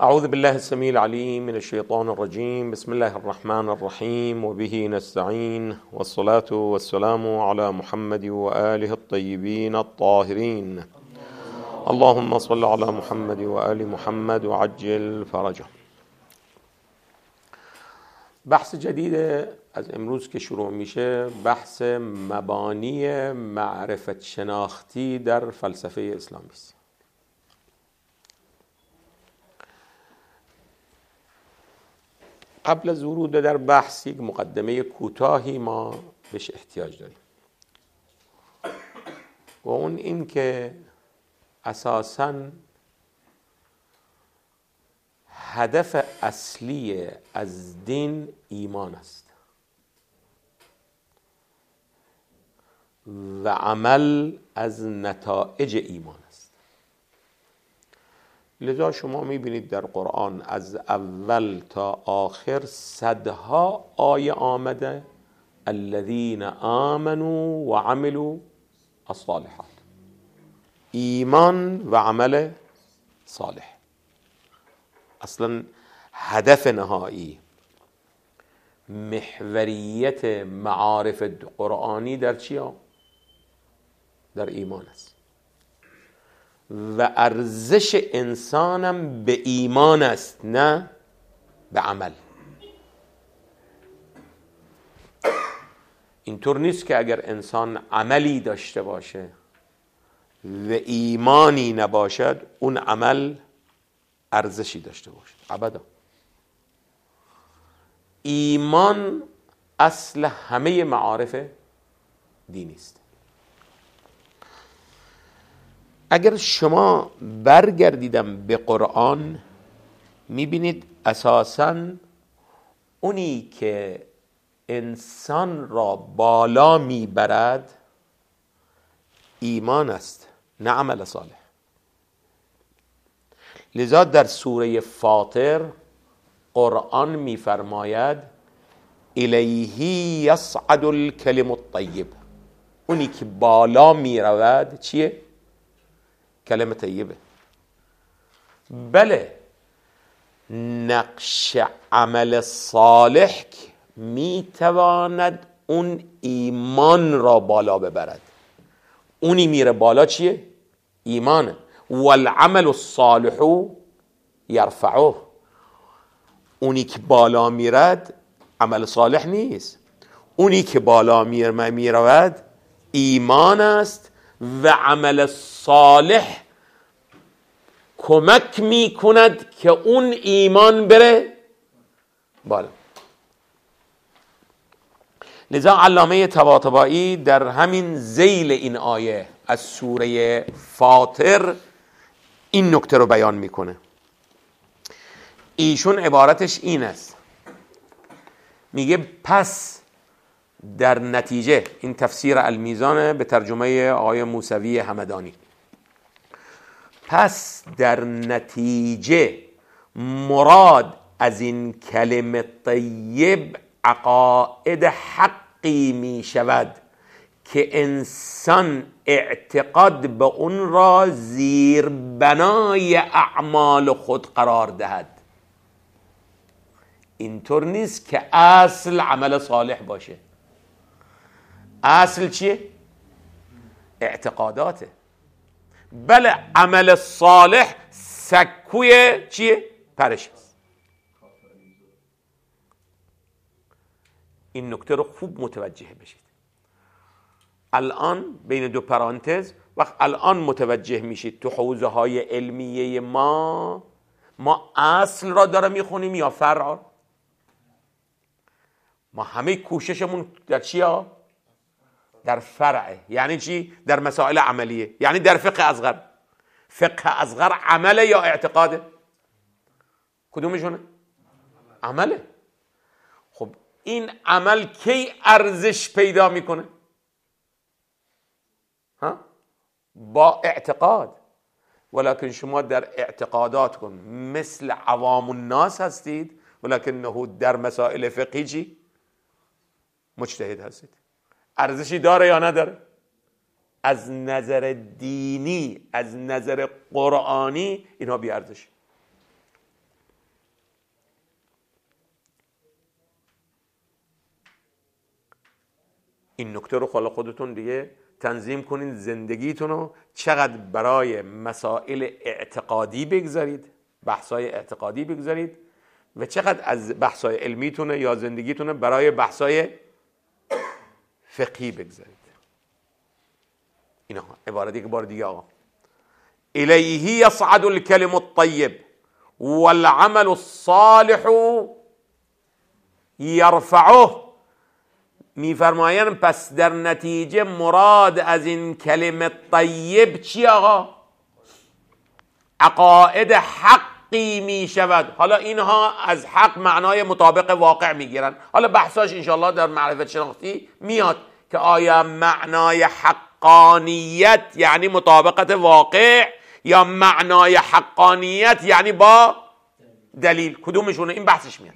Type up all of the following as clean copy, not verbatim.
أعوذ بالله السميع العليم من الشيطان الرجيم. بسم الله الرحمن الرحيم وبه نستعين، والصلاة والسلام على محمد وآله الطيبين الطاهرين. اللهم صل على محمد وآل محمد وعجل فرجه. بحث جدید از امروز که شروع میشه بحث مبانی معرفت شناختی در فلسفه اسلامی است. قبل از ورود در بحث یک مقدمه کوتاهی ما بهش احتیاج داریم و اون این که اساساً هدف اصلی از دین ایمان است و عمل از نتایج ایمان است. لذا شما میبینید در قرآن از اول تا آخر صدها آیه آمده الذین آمنوا و عملوا الصالحات، ایمان و عمل صالح. اصلا هدف نهایی محوریت معارف قرآنی در چیه؟ در ایمان است و ارزش انسانم به ایمان است نه به عمل. اینطور نیست که اگر انسان عملی داشته باشه و ایمانی نباشد اون عمل ارزشی داشته باشد. ابدا. ایمان اصل همه معارف دینی است. اگر شما برگردیدم به قرآن میبینید اساساً اونی که انسان را بالا میبرد ایمان است نه عمل صالح. لذا در سوره فاطر قرآن میفرماید الیه یصعد الکلم الطیب، اونی که بالا میرود چیه؟ کلمه طیبه. بله، نقش عمل صالح میتواند اون ایمان را بالا ببرد. اونی میره بالا چیه؟ ایمانه. والعمل الصالح یرفعه. اونی که بالا میرد عمل صالح نیست، اونی که بالا میرود ایمان است و عمل صالح کمک میکند که اون ایمان بره بالا. لذا علامه طباطبایی در همین ذیل این آیه از سوره فاطر این نکته رو بیان میکنه. ایشون عبارتش این است، میگه پس در نتیجه، این تفسیر المیزان به ترجمه آقای موسوی همدانی، پس در نتیجه مراد از این کلمه طیب عقاید حقی می شود که انسان اعتقاد به اون را زیر بنای اعمال خود قرار دهد. اینطور نیست که اصل عمل صالح باشه. اصل چیه؟ اعتقاداته. بله، عمل صالح سکوی چیه؟ پرش است. این نکته رو خوب متوجه بشید. الان بین دو پرانتز، وقت الان متوجه میشید تو حوزه های علمیه ما اصل را داره میخونیم یا فرع؟ ما همه کوششمون در چیه؟ در فرعه. یعنی چی؟ در مسائل عملیه. یعنی در فقه اصغر. فقه اصغر عمله یا اعتقاده؟ کدومشونه؟ عمله. خب این عمل کی ارزش پیدا میکنه؟ با اعتقاد. ولکن شما در اعتقادات کن مثل عوام الناس هستید، ولکنه در مسائل فقهی چی؟ مجتهد هستید. ارزشی داره یا نداره؟ از نظر دینی، از نظر قرآنی اینها بی ارزش. این نکته رو خاله خودتون دیگه تنظیم کنین، زندگیتون رو چقدر برای مسائل اعتقادی بگذارید، بحثای اعتقادی بگذارید و چقدر از بحثای علمیتونه یا زندگیتونه برای بحثای فقهی بگذارید. اینا عبارت یک بار دیگه آقا، الیه یصعد الکلم الطیب والعمل الصالح یرفعه. میفرمایند پس در نتیجه مراد از این کلمه طیب چی آقا؟ عقاید حقی می شود. حالا اینها از حق معنای مطابق واقع میگیرن، حالا بحثاش انشاءالله در معرفت شناختی میاد که آیا معنای حقانیت یعنی مطابقت واقع یا معنای حقانیت یعنی با دلیل، کدومشونه؟ این بحثش میاد.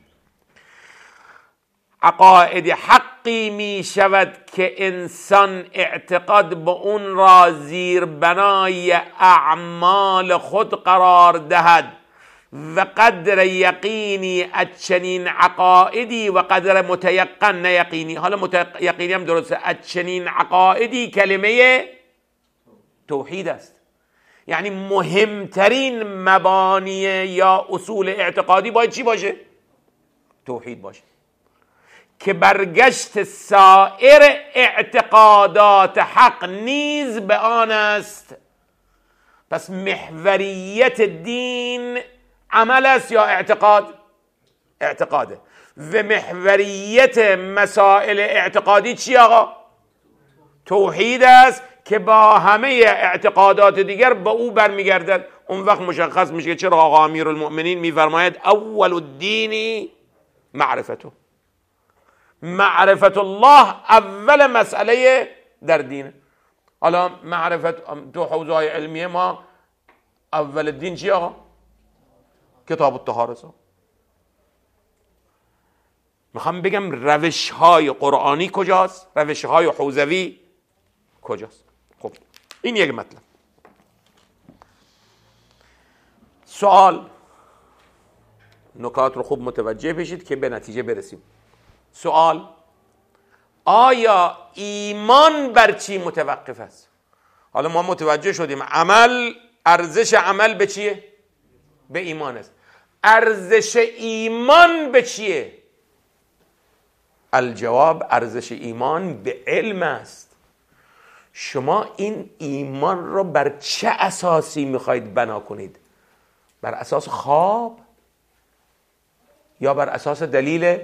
عقاید حقی می شود که انسان اعتقاد به اون را زیر بنای اعمال خود قرار دهد و قدر یقینی از چنین عقایدی و قدر متیقن نه یقینی، حالا متیقینی هم درسته، از چنین عقایدی کلمه توحید است. یعنی مهمترین مبانی یا اصول اعتقادی باید چی باشه؟ توحید باشه که برگشت سایر اعتقادات حق نیز به آن است. پس محوریت دین عمل است یا اعتقاد؟ اعتقاده. و محوریت مسائل اعتقادی چی آقا؟ توحید است که با همه اعتقادات دیگر به او برمیگردد. اون وقت مشخص میشه که چرا آقا امیرالمؤمنین میفرماید اول الدین معرفته، معرفت الله اول مسئله در دینه. حالا معرفت تو حوزه های علمیه ما اول دین چی آقا؟ کتاب الطهاره. میخوام بگم روش های قرآنی کجاست، روش های حوزوی کجاست. خب این یک مطلب. سوال، نکات رو خوب متوجه بشید که به نتیجه برسیم. سوال، آیا ایمان بر چی متوقف است؟ حالا ما متوجه شدیم عمل، ارزش عمل به چیه؟ به ایمان است. ارزش ایمان به چیه؟ الجواب ارزش ایمان به علم است. شما این ایمان رو بر چه اساسی میخواید بنا کنید؟ بر اساس خواب یا بر اساس دلیل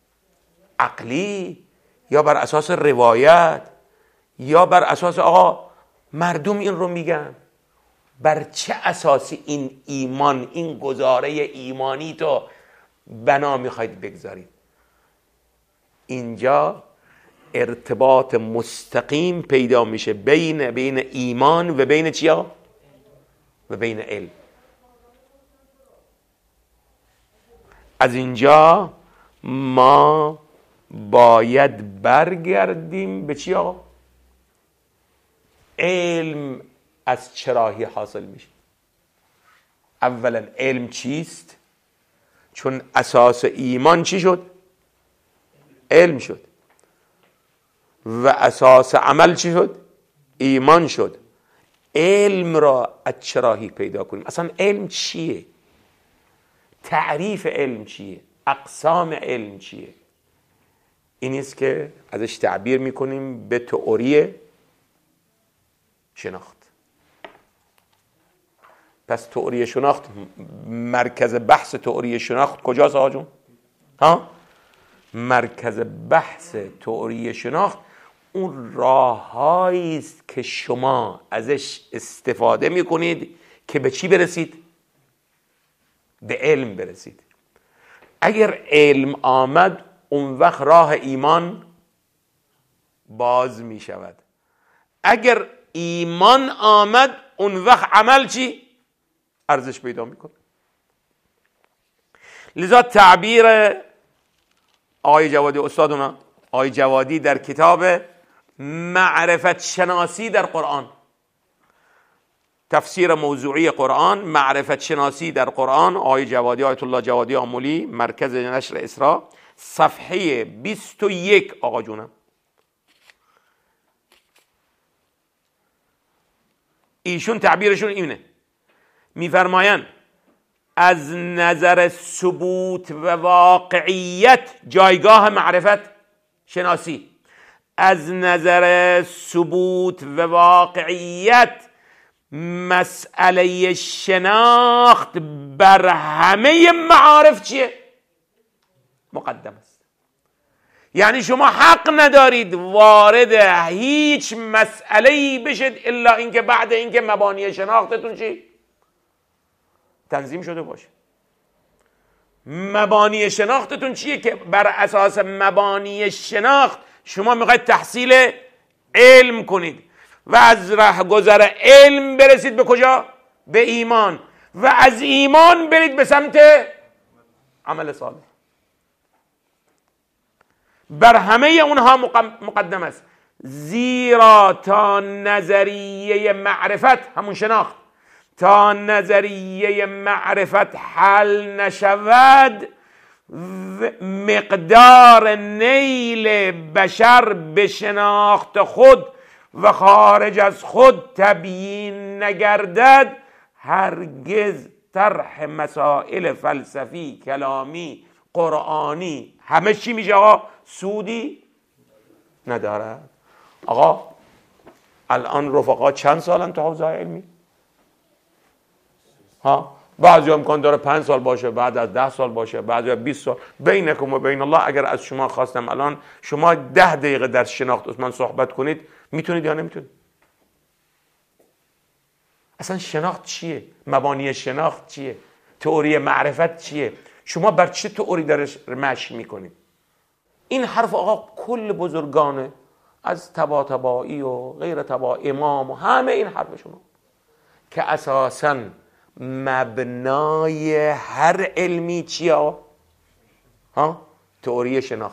عقلی یا بر اساس روایت یا بر اساس آقا مردم این رو میگن؟ بر چه اساسی این ایمان، این گزاره ایمانی تو بنا میخواید بگذارید؟ اینجا ارتباط مستقیم پیدا میشه بین ایمان و بین چیا؟ و بین علم. از اینجا ما باید برگردیم به چی آقا؟ علم از چراهی حاصل میشه. اولا علم چیست؟ چون اساس ایمان چی شد؟ علم شد. و اساس عمل چی شد؟ ایمان شد. علم را از چراهی پیدا کنیم. اصلا علم چیه؟ تعریف علم چیه؟ اقسام علم چیه؟ اینیست که ازش تعبیر میکنیم به تئوری شناخت. پس تئوری شناخت، مرکز بحث تئوری شناخت کجاست آقا جون؟ ها؟ مرکز بحث تئوری شناخت اون راههایی است که شما ازش استفاده میکنید که به چی برسید؟ به علم برسید. اگر علم آمد اون وقت راه ایمان باز می شود. اگر ایمان آمد اون وقت عمل چی؟ ارزش پیدا میکنه. لذا تعبیر آقای جوادی استادونا، آقای جوادی در کتاب معرفت شناسی در قرآن، تفسیر موضوعی قرآن، معرفت شناسی در قرآن، آقای جوادی، آیت الله جوادی آمولی، مرکز نشر اسرا، صفحه 21 آقا جونم ایشون تعبیرشون اینه، میفرمایند از نظر ثبوت و واقعیت جایگاه معرفت شناسی، از نظر ثبوت و واقعیت مسئله شناخت بر همه معارف چیه؟ مقدم است. یعنی شما حق ندارید وارد هیچ مسئله‌ای بشید الا اینکه بعد اینکه مبانی شناختتون چی؟ تنظیم شده باشه. مبانی شناختتون چیه که بر اساس مبانی شناخت شما میخواید تحصیل علم کنید و از رهگذر علم برسید به کجا؟ به ایمان، و از ایمان برید به سمت عمل صالح. بر همه اونها مقدم است، زیرا تا نظریه معرفت، همون شناخت، تا نظریه معرفت حل نشود مقدار نیل بشر به شناخت خود و خارج از خود تبیین نگردد، هرگز طرح مسائل فلسفی، کلامی، قرآنی همه چی میشه آقا سودی ندارد. آقا الان رفقا چند سالن تو حوزه علمی؟ ها، بعضی امکان داره 5 سال باشه، بعد از 10 سال باشه، بعضی 20 سال. بینکم و بین الله اگر از شما خواستم الان شما 10 دقیقه در شناخت عثمان صحبت کنید، میتونید یا نمیتونید؟ اصلا شناخت چیه؟ مبانی شناخت چیه؟ تئوری معرفت چیه؟ شما بر چه تئوری درش مشی میکنید؟ این حرف آقا کل بزرگانه از طباطبایی و غیر طبا امام و همه این حرف شما که اساساً مبنای هر علمی چیه؟ ها؟ تئوری شناخت.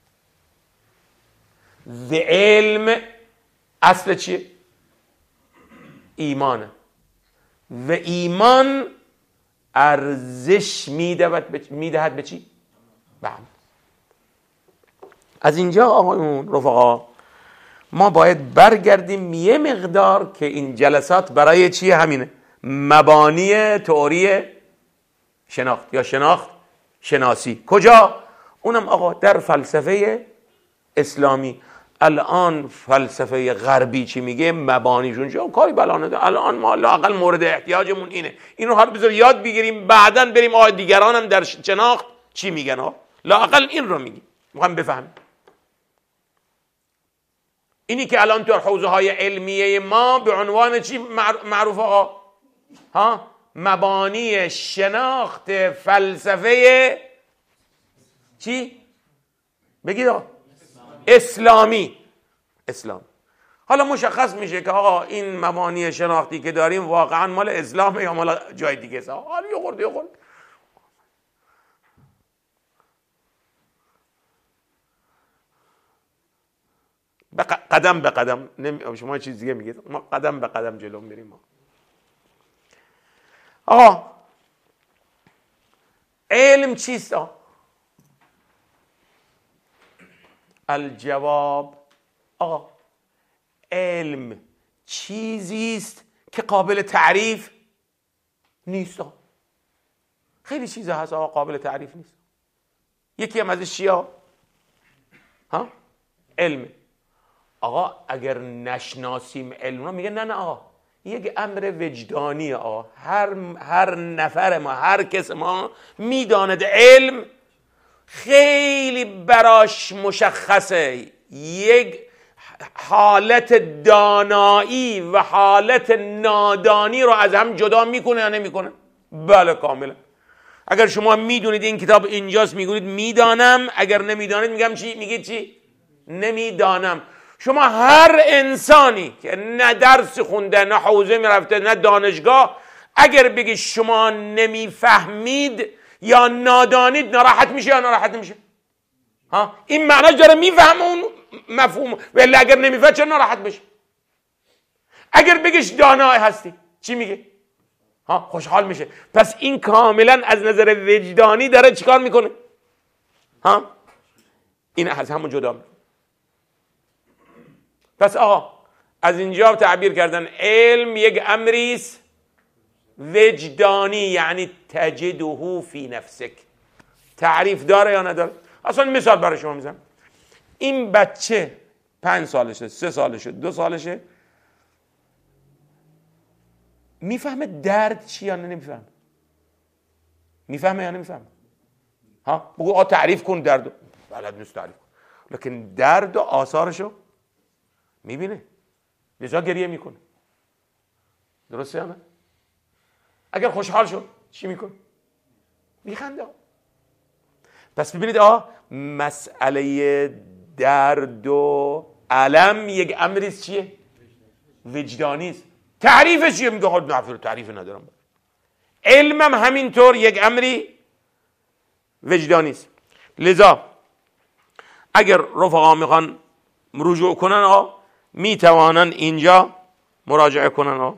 و علم اصل چیه؟ ایمانه، و ایمان ارزش میدهد به چی؟ به عمل. از اینجا آقایون رفقا ما باید برگردیم یه مقدار که این جلسات برای چیه؟ همینه، مبانی تئوری شناخت یا شناخت شناسی. کجا؟ اونم آقا در فلسفه اسلامی. الان فلسفه غربی چی میگه؟ مبانیشون چیه؟ کاری بلا نداره. الان ما لااقل مورد احتیاجمون اینه، اینو هر بذار یاد بگیریم، بعدن بریم آقا دیگران هم در شناخت چی میگن. ها لااقل این رو میگیم، میخوام بفهمیم. اینی که الان تو حوزه های علمیه ما به عنوان چی معروف آقا؟ ها، مبانی شناخت فلسفه چی؟ بگید آقا. اسلامی. حالا مشخص میشه که آقا این مبانی شناختی که داریم واقعا مال اسلامه یا مال جای دیگه است. حالا یه خورد قدم به قدم، شما چیز دیگه میگید، ما قدم به قدم جلو میریم. آقا علم چیست؟ الجواب، آقا علم چیزی است که قابل تعریف نیست. خیلی چیزا هست آقا قابل تعریف نیست. یکی هم ازش چیه؟ ها؟ علم. آقا اگر نشناسیم علم رو میگه نه آقا یک امر وجدانیه. آقا هر نفر ما، هر کس ما میداند علم خیلی براش مشخصه، یک حالت دانایی و حالت نادانی رو از هم جدا میکنه یا نمیکنه؟ بله کاملا. اگر شما میدونید این کتاب اینجاست میگوید میدانم، اگر نمیدانید میگم چی؟ میگید چی؟ نمیدانم. شما هر انسانی که نه درس خونده، نه حوزه میرفته، نه دانشگاه، اگر بگی شما نمیفهمید یا نادانید ناراحت میشه یا ناراحت نمیشه؟ ها، این معناش داره میفهمه اون مفهوم، ولی اگر نمیفهمه چرا ناراحت بشه؟ اگر بگیش دانا هستی چی میگه؟ ها، خوشحال میشه. پس این کاملا از نظر وجدانی داره چیکار میکنه؟ ها، این از همون جدا میکنه. پس آقا از اینجا تعبیر کردن علم یک امریست وجدانی، یعنی تجده فی نفسک. تعریف داره یا نداره؟ اصلا مثال برای شما میزنم. این بچه 5 سالشه، 3 سالشه، 2 سالشه، میفهمه درد چی یا نمیفهمه؟ میفهمه یا نمیفهمه؟ ها بگو تعریف کن دردو، بلد نیست تعریف کن، لکن درد و آثارشو میبینه، لذا گریه میکنه. درسته یا نه؟ اگر خوشحال شد چی میکنه؟ میخنده. پس ببینید مسئله درد و الم یک امریست چیه؟ وجدانی است. تعریفش چیه؟ میگه نه تعریف ندارم. علمم همینطور یک امری وجدانی است. لذا اگر رفقا میخوان رجوع کنن میتوانن اینجا مراجعه کنن.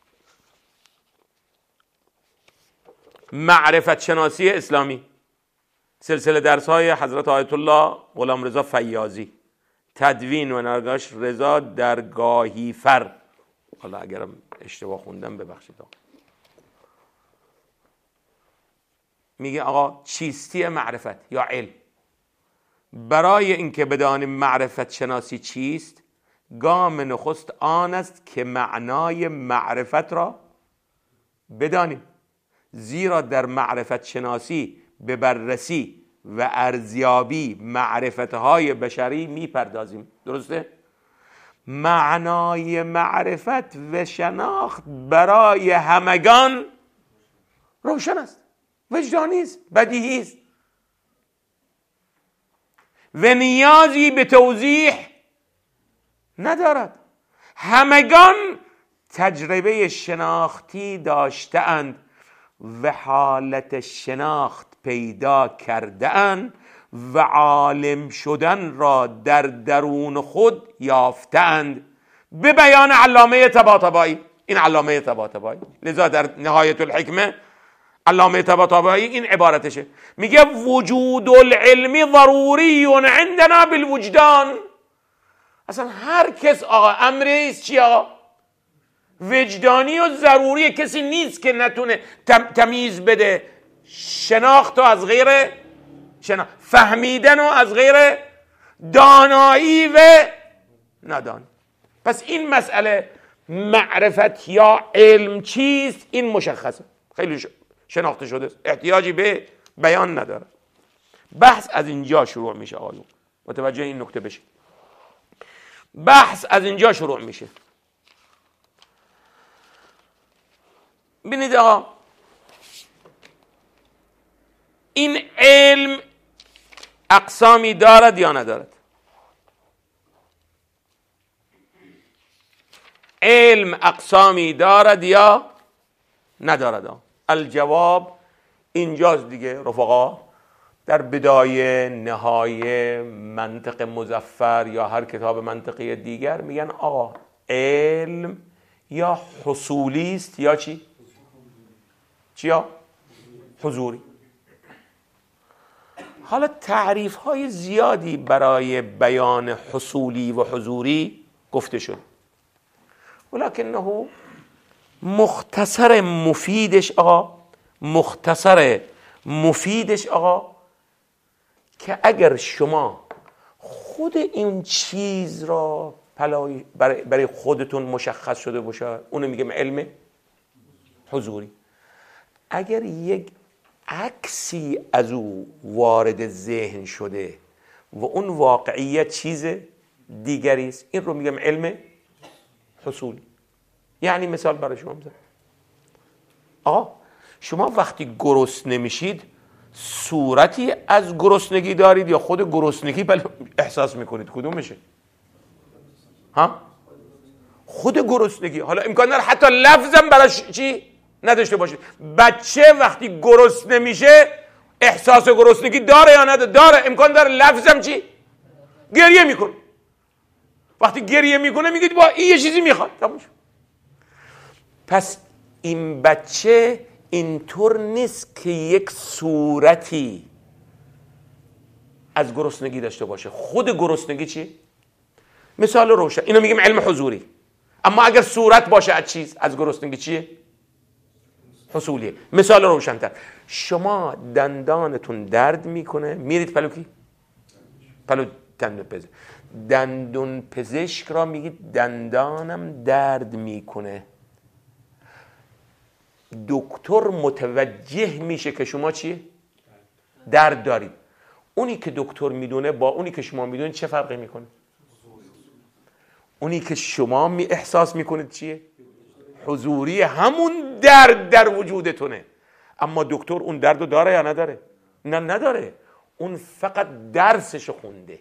معرفت شناسی اسلامی، سلسله درس های حضرت آیت الله غلامرضا فیاضی، تدوین و نگارش رضا درگاهی فر. حالا اگرم اشتباه خوندم ببخشید. میگه آقا چیستی معرفت یا علم. برای اینکه بدانیم معرفت شناسی چیست، گام نخست آن است که معنای معرفت را بدانیم، زیرا در معرفت شناسی به بررسی و ارزیابی معرفتهای بشری میپردازیم. درسته؟ معنای معرفت و شناخت برای همگان روشن است، وجدانی است، بدیهی است و نیازی به توضیح ندارد. همگان تجربه شناختی داشته‌اند و حالت شناخت پیدا کرده‌اند و عالم شدن را در درون خود یافته‌اند. به بیان علامه طباطبایی. این علامه طباطبایی، لذا در نهایت الحکمه علامه طباطبایی این عبارتشه، میگه وجود العلم ضروری عندنا بالوجدان. اصلا هر کس امریست چی وجدانی و ضروری. کسی نیست که نتونه تمیز بده شناخت از غیر فهمیدن و از غیر دانایی و نادانی. پس این مسئله معرفت یا علم چیست این مشخصه، خیلی شناخته شده، احتیاجی به بیان نداره. بحث از اینجا شروع میشه. آقایون متوجه این نکته بشید. بحث از اینجا شروع میشه. ببینید این علم اقسامی دارد یا ندارد؟ علم اقسامی دارد یا ندارد؟ الجواب اینجاست دیگه رفقا. در بدایه نهایه منطق مظفر یا هر کتاب منطقی دیگر میگن آقا علم یا حصولی است یا چیا؟ حضوری. حالا تعریف های زیادی برای بیان حصولی و حضوری گفته شد، ولکنه مختصر مفیدش که اگر شما خود این چیز را برای خودتون مشخص شده باشه، اونو میگم علم حضوری. اگر یک عکسی از او وارد ذهن شده و اون واقعیت چیز دیگری است، این رو میگم علم حصولی. یعنی مثال برای شما میزنم. شما وقتی گرسنه نمیشید صورتی از گرسنگی دارید یا خود گرسنگی احساس میکنید؟ کدومشه؟ خود گرسنگی. حالا امکان داره حتی لفظم براش چی نداشته باشید. بچه وقتی گرسنه میشه احساس گرسنگی داره یا نداره؟ داره. امکان داره لفظم چی گریه میکنه. وقتی گریه میکنه میگید با این یه چیزی میخواد. پس این بچه اینطور نیست که یک صورتی از گرسنگی داشته باشه. خود گرسنگی چیه؟ مثال روشن. اینو میگیم علم حضوری. اما اگر صورت باشه از چیز، از گرسنگی چیه؟ حصولیه. مثال روشن‌تر، شما دندانتون درد میکنه، میرید پلو دندون پزشک. دندون پزشک را میگید دندانم درد میکنه. دکتر متوجه میشه که شما چیه؟ درد دارید. اونی که دکتر میدونه با اونی که شما میدونید چه فرقی میکنه؟ اونی که شما احساس میکنید چیه؟ حضوری، همون درد در وجودتونه. اما دکتر اون درد رو داره یا نداره؟ نه نداره، اون فقط درسش خونده.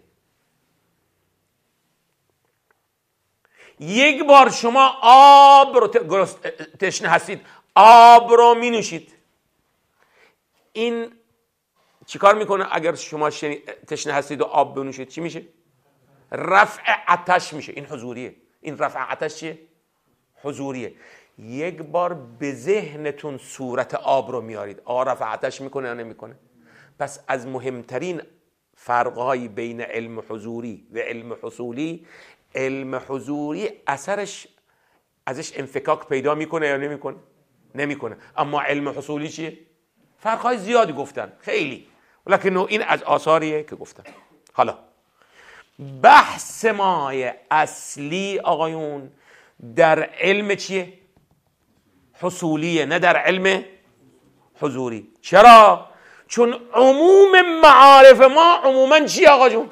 یک بار شما آب رو تشنه هستید، آب رو می نوشید، این چیکار میکنه؟ اگر شما تشنه هستید و آب بنوشید چی میشه؟ رفع آتش میشه. این حضوریه. این رفع آتش چیه؟ حضوریه. یک بار به ذهنتون صورت آب رو میارید، رفع آتش میکنه یا نمیکنه؟ پس از مهمترین فرقهای بین علم حضوری و علم حصولی، علم حضوری اثرش ازش انفکاک پیدا میکنه یا نمیکنه؟ نمیکنه. اما علم حصولی چیه؟ فرقهای زیادی گفتن، خیلی، ولیکن این از آثاریه که گفتن. حالا بحث مای اصلی آقایون در علم چیه؟ حصولیه، نه در علم حضوری. چرا؟ چون عموم معارف ما عموما چیه آقا جون؟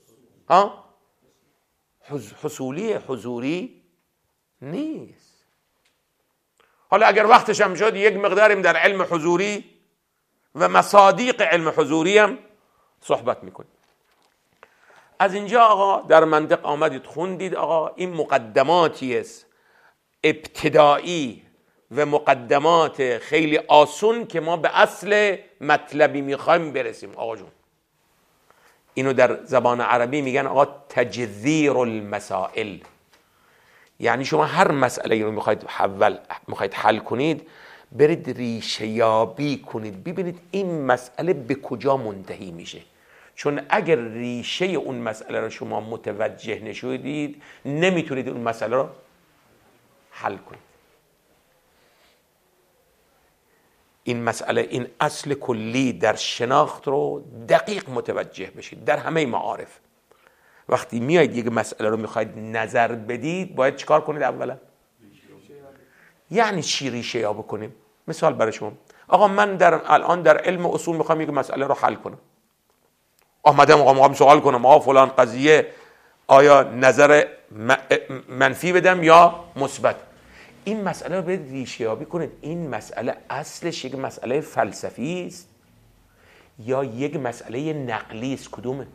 حصولیه، حضوری نیست. حالا اگر وقتش هم شد یک مقداریم در علم حضوری و مصادیق علم حضوری هم صحبت میکنیم. از اینجا آقا در منطق آمدید خوندید آقا این مقدماتی است ابتدایی و مقدمات خیلی آسون که ما به اصل مطلبی میخوایم برسیم. آقا جون اینو در زبان عربی میگن آقا تجذیر المسائل، یعنی شما هر مسئله رو میخواید حل کنید، برید ریشه یابی کنید، ببینید این مسئله به کجا منتهی میشه. چون اگر ریشه اون مسئله رو شما متوجه نشدید نمیتونید اون مسئله رو حل کنید. این مسئله، این اصل کلی در شناخت رو دقیق متوجه بشید در همه معارف. وقتی میایید یک مسئله رو میخواید نظر بدید باید چیکار کنید؟ اولا یعنی چی ریشه یابی کنیم؟ مثال برای شما، آقا من الان در علم اصول میخوام یک مسئله رو حل کنم، آمدم آقا میخوام سوال کنم آقا فلان قضیه آیا نظر منفی بدم یا مثبت؟ این مسئله رو باید ریشه یابی کنید. این مسئله اصلش یک مسئله فلسفی است یا یک مسئله نقلی است؟ کدومه؟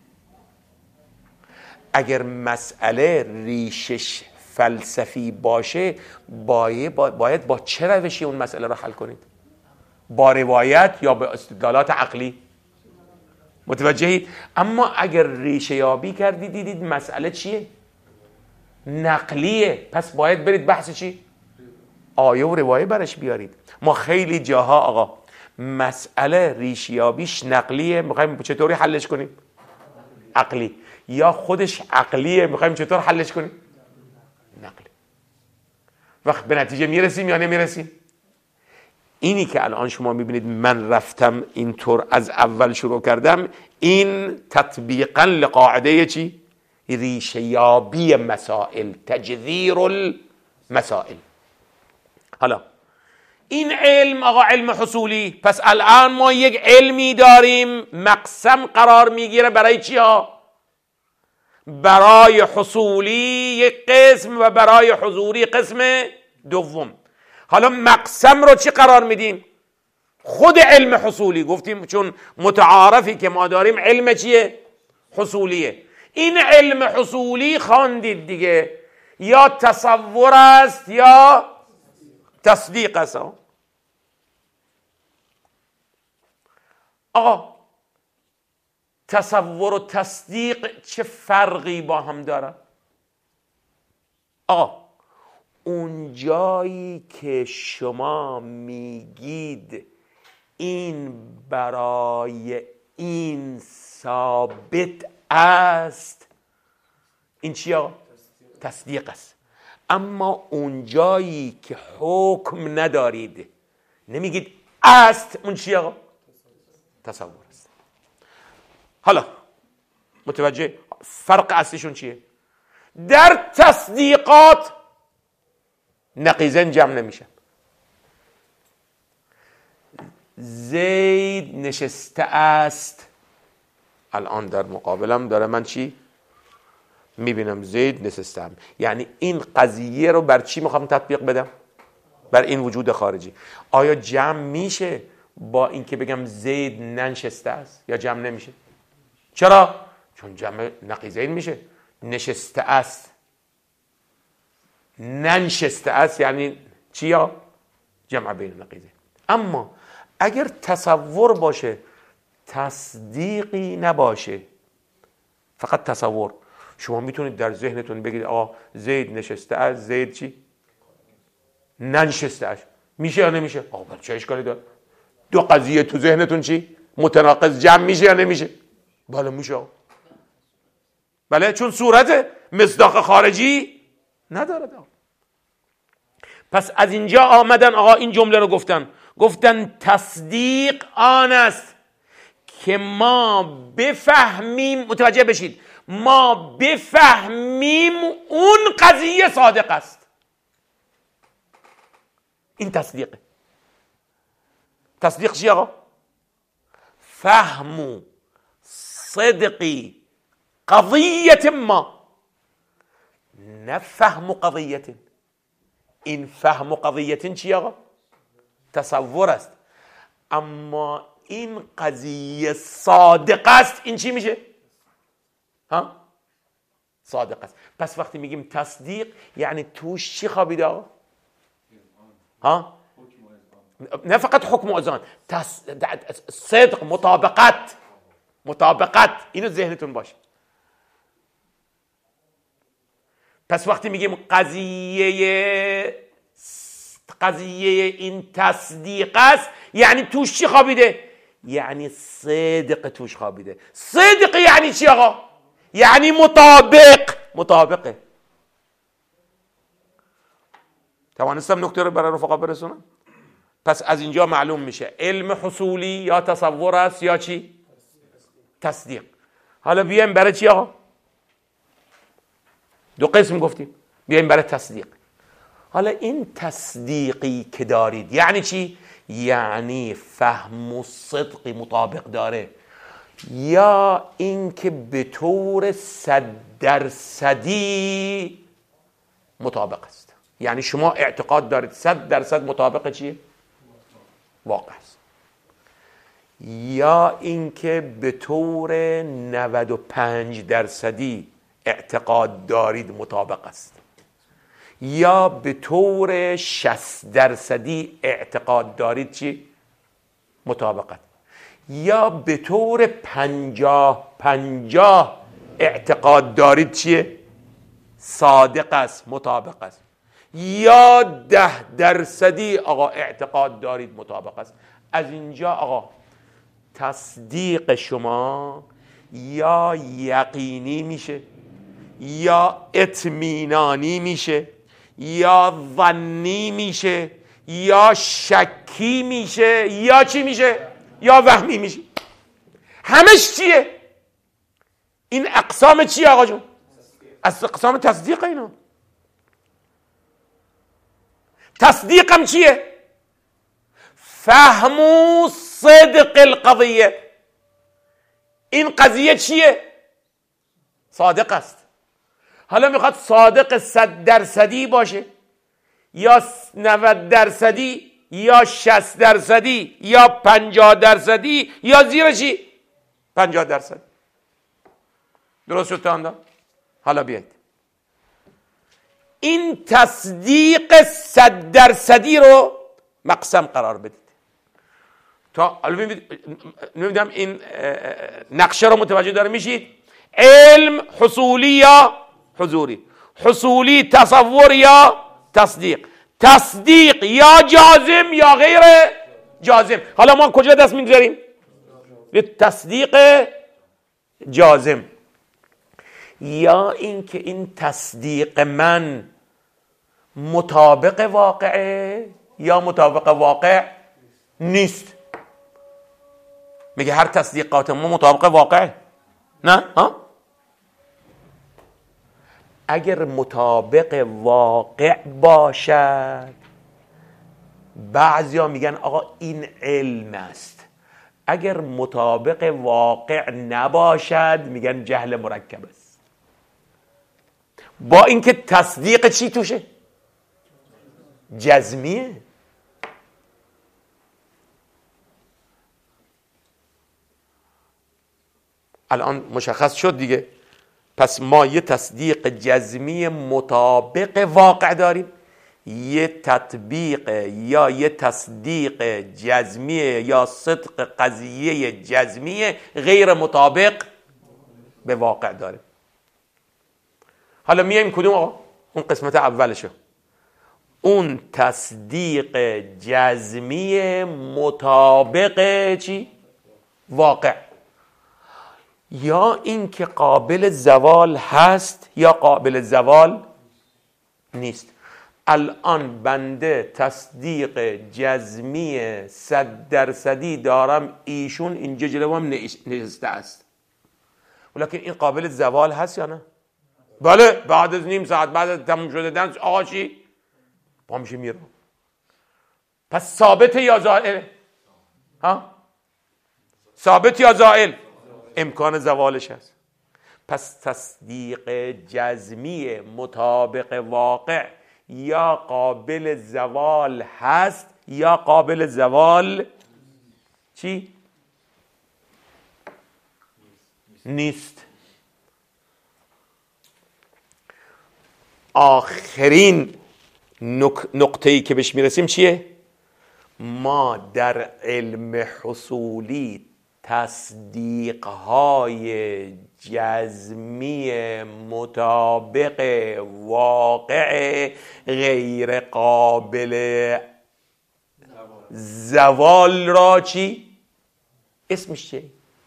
اگر مسئله ریشش فلسفی باشه باید با چه روشی اون مسئله رو حل کنید؟ با روایت یا با استدلالات عقلی؟ متوجهید؟ اما اگر ریشه یابی کردید دیدید مسئله چیه؟ نقلیه، پس باید برید بحث چی؟ آیه و روایه برش بیارید. ما خیلی جاها آقا مسئله ریشه یابیش نقلیه، میخوایم چطوری حلش کنیم؟ عقلی. یا خودش عقلیه، میخوایم چطور حلش کنیم؟ نقلی. وقت به نتیجه میرسیم یا نمیرسیم؟ اینی که الان شما میبینید من رفتم اینطور از اول شروع کردم، این تطبیقا لقاعده چی؟ ریشه یابی مسائل، تجذیر المسائل. حالا این علم آقا علم حصولی، پس الان ما یک علمی داریم مقسم قرار میگیره برای چی ها؟ برای حصولی یک قسم و برای حضوری قسم دوم. حالا مقسم رو چی قرار میدیم؟ خود علم حصولی. گفتیم چون متعارفی که ما داریم علم چیه؟ حصولیه. این علم حصولی خواندید دیگه، یا تصور است یا تصدیق است. آقا تصور و تصدیق چه فرقی با هم دارن؟ آقا اون جایی که شما میگید این برای این ثابت است، این چی آقا؟ تصدیق است. اما اون جایی که حکم ندارید نمیگید است، اون چیه آقا؟ تصور است. حالا متوجه فرق اصلیشون چیه؟ در تصدیقات نقیضین جمع نمیشن. زید نشسته است، الان در مقابلم داره، من چی میبینم؟ زید نشستم. یعنی این قضیه رو بر چی میخوام تطبیق بدم؟ بر این وجود خارجی. آیا جمع میشه با اینکه بگم زید ننشسته است یا جمع نمیشه؟ چرا؟ چون جمع نقیضین میشه. نشسته است، ننشسته است، یعنی چیا؟ جمع بین نقیضین. اما اگر تصور باشه تصدیقی نباشه، فقط تصور، شما میتونید در ذهنتون بگید آقا زید نشسته است، زید چی؟ ننشسته است. میشه یا نمیشه؟ آقا چه اشکالی داره؟ دو قضیه تو ذهنتون چی؟ متناقض جمع میشه یا نمیشه؟ بله میشه آقا. بله، چون صورت مصداق خارجی نداره. پس از اینجا آمدن آقا این جمله رو گفتن تصدیق آن است که ما بفهمیم، متوجه بشید، ما بفهمیم اون قضیه صادق است. این تصدیقه. تصدیق چی آقا؟ فهم صدقی قضیت ما، نه فهم قضیت. این فهم قضیت چی آقا؟ تصور است. اما این قضیه صادق است، این چی میشه؟ ها؟ صادق است. پس وقتی میگیم تصدیق یعنی توش چی خوابیده آقا؟ ها؟ نه فقط حکم و اذعان، صدق، مطابقت، اینو ذهنتون باشه. پس وقتی میگیم قضیه این تصدیق است، یعنی توش چی خوابیده؟ یعنی صدق توش خوابیده. صدق یعنی چی آقا؟ یعنی مطابقه. توانستم نکته رو برای رفقا برسونم؟ پس از اینجا معلوم میشه علم حصولی یا تصور است یا چی؟ تصدیق. حالا بیایم برای چی آقا؟ دو قسم گفتیم، بیایم برای تصدیق. حالا این تصدیقی که دارید یعنی چی؟ یعنی فهم و صدقی مطابق داره، یا اینکه به طور 100% مطابق است. یعنی شما اعتقاد دارید 100% مطابق چیه؟ واقع است. یا اینکه به طور 95% اعتقاد دارید مطابق است، یا به طور 60% اعتقاد دارید چی؟ مطابقت، یا به طور 50 اعتقاد دارید چیه؟ صادق است، مطابق است، یا 10% آقا اعتقاد دارید مطابق است. از اینجا آقا تصدیق شما یا یقینی میشه، یا اطمینانی میشه، یا ظنی میشه، یا شکی میشه، یا چی میشه؟ یا وهمی میشه. همش چیه؟ این اقسام چیه آقا جون؟ از اقسام تصدیق. اینا تصدیقم چیه؟ فهم صدق القضیه. این قضیه چیه؟ صادق است. حالا میخواد صادق 100% باشه، یا 90%، یا 60%، یا 50%، یا زیر چی؟ 50%. درست شد تا اندام؟ حالا بیاید این تصدیق 100% رو مقسم قرار بدید. تا نمیدونم این نقشه رو متوجه داره میشید؟ علم حصولی یا حضوری، حصولی تصور یا تصدیق، تصدیق یا جازم یا غیر جازم. حالا ما کجا دست میگذاریم؟ به تصدیق جازم. یا اینکه این تصدیق من مطابق واقعه یا مطابق واقع نیست؟ میگه هر تصدیقات ما مطابق واقعه. نه ها؟ اگر مطابق واقع باشد بعضیا میگن آقا این علم است، اگر مطابق واقع نباشد میگن جهل مرکب است. با اینکه تصدیق چی توشه؟ جزمیه. الان مشخص شد دیگه. پس ما یه تصدیق جزمی مطابق واقع داریم، یه تطبیق یا یه تصدیق جزمی یا صدق قضیه جزمی غیر مطابق به واقع داریم. حالا میایم کدوم آقا؟ اون قسمت اولشو، اون تصدیق جزمی مطابق چی؟ واقع، یا این که قابل زوال هست یا قابل زوال نیست. الان بنده تصدیق جزمی 100% دارم ایشون اینجا جلوم نشسته است، ولیکن این قابل زوال هست یا نه؟ بله، بعد از نیم ساعت بعد از تموم شده درس آقا چی؟ پا میشه میره. پس ثابت یا زائل؟ ها؟ ثابت یا زائل؟ امکان زوالش هست. پس تصدیق جزمی مطابق واقع یا قابل زوال هست یا قابل زوال چی؟ نیست. آخرین نقطه‌ای که بهش میرسیم چیه؟ ما در علم حصولی تصدیق‌های جزمی مطابق واقع غیر قابل زوال را چی؟ اسمش چیه؟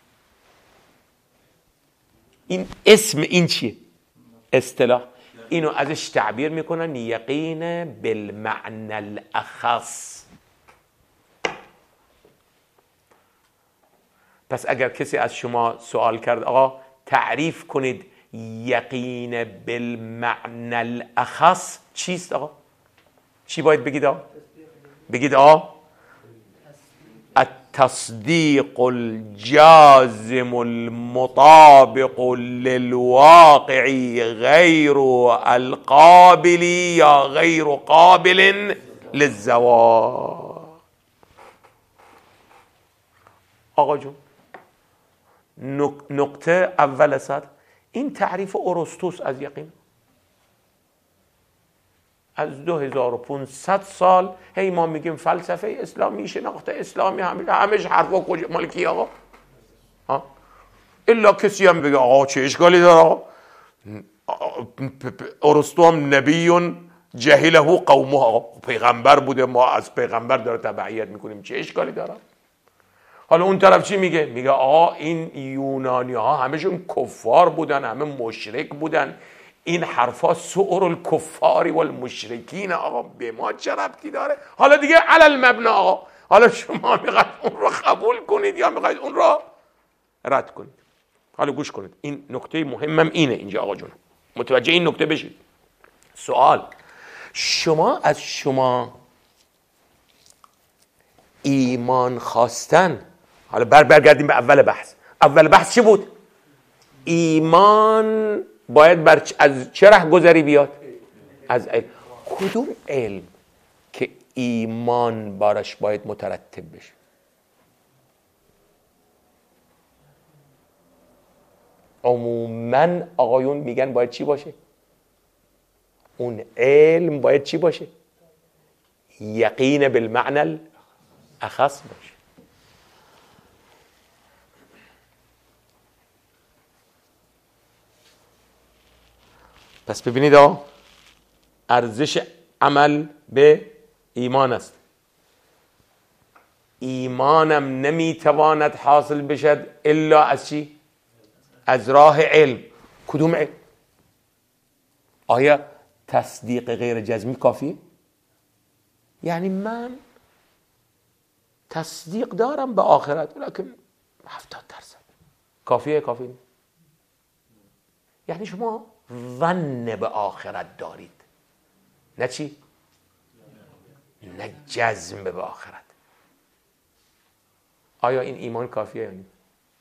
این اسم این چیه؟ اصطلاح. اینو ازش تعبیر میکنن یقین بالمعنى الاخص. پس اگر کسی از شما سوال کرد آقا تعریف کنید یقین بالمعنى الاخص چیست آقا؟ چی باید بگید آقا؟ بگید آقا التصدیق الجازم المطابق للواقع غیر القابل یا غیر قابل للزوال. آقا جون نقطه اول سطر این تعریف ارسطوس از یقین. از 2500 سال هی ما میگیم فلسفه اسلامی، شناخت اسلامی، همش حرفا کجا مال کی آقا؟ ها؟ الا کسی هم بگه آقا چه اشکالی داره آقا؟ ارسطو هم نبی جهله قومه، آقا پیغمبر بوده، ما از پیغمبر داره تبعیت میکنیم، چه اشکالی داره؟ حالا اون طرف چی میگه؟ میگه آقا این یونانی ها همشون کفار بودن، همه مشرک بودن، این حرفا سؤر الکفاری والمشرکین. آقا به ما چه ربطی داره؟ حالا دیگه علل مبنا آقا، حالا شما میخواید اون رو قبول کنید یا میخواید اون رو رد کنید؟ حالا گوش کنید، این نکته مهمم اینه اینجا آقا جون، متوجه این نکته بشید. سوال، از شما ایمان خواستن، حالا برگردیم به اول بحث. اول بحث چی بود؟ ایمان باید از چه رهگذری بیاد؟ از علم. کدوم علم که ایمان بارش باید مترتب بشه؟ عموما آقایون میگن باید چی باشه؟ اون علم باید چی باشه؟ یقین بالمعنى الاخص باشه. پس ببینید ارزش عمل به ایمان است. ایمانم نمیتواند حاصل بشد الا از چی؟ از راه علم. کدوم علم؟ آیا تصدیق غیر جزمی کافیه؟ یعنی من تصدیق دارم به آخرت ولیکن 70% کافیه؟ کافی نیست. یعنی شما ظن به آخرت دارید، نه چی؟ نه جزم به آخرت. آیا این ایمان کافیه یا نه؟